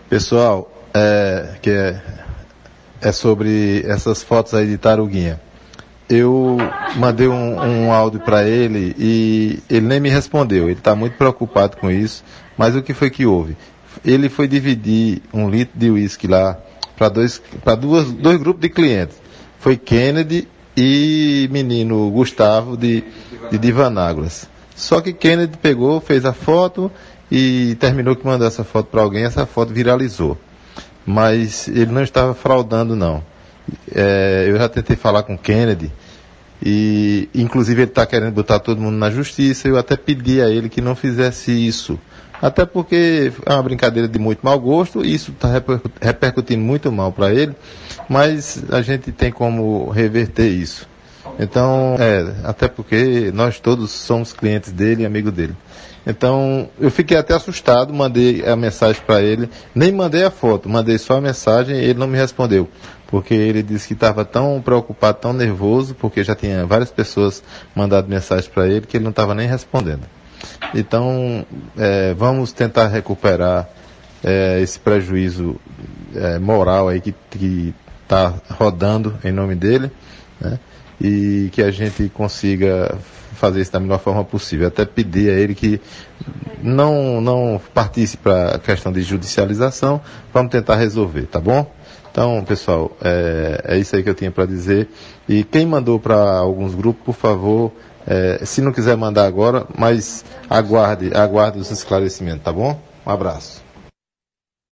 Pessoal, é sobre essas fotos aí de Taruguinha. Eu mandei um áudio para ele e ele nem me respondeu. Ele está muito preocupado com isso. Mas o que foi que houve? Ele foi dividir 1 litro de uísque lá para dois grupos de clientes. Foi Kennedy e menino Gustavo de Divanáguas. Só que Kennedy pegou, fez a foto e terminou que mandou essa foto para alguém. Essa foto viralizou. Mas ele não estava fraudando, não. Eu já tentei falar com Kennedy e inclusive ele está querendo botar todo mundo na justiça. Eu até pedi a ele que não fizesse isso, até porque é uma brincadeira de muito mau gosto e isso está repercutindo muito mal para ele, mas a gente tem como reverter isso. Então, até porque nós todos somos clientes dele e amigos dele. Então, eu fiquei até assustado, mandei a mensagem para ele, nem mandei a foto, mandei só a mensagem e ele não me respondeu, porque ele disse que estava tão preocupado, tão nervoso, porque já tinha várias pessoas mandado mensagem para ele, que ele não estava nem respondendo. Então, vamos tentar recuperar esse prejuízo moral aí que está rodando em nome dele, né? E que a gente consiga fazer isso da melhor forma possível. Até pedir a ele que não partisse para a questão de judicialização, vamos tentar resolver, tá bom? Então, pessoal, é isso aí que eu tinha para dizer. E quem mandou para alguns grupos, por favor, se não quiser mandar agora, mas aguarde os esclarecimentos, tá bom? Um abraço.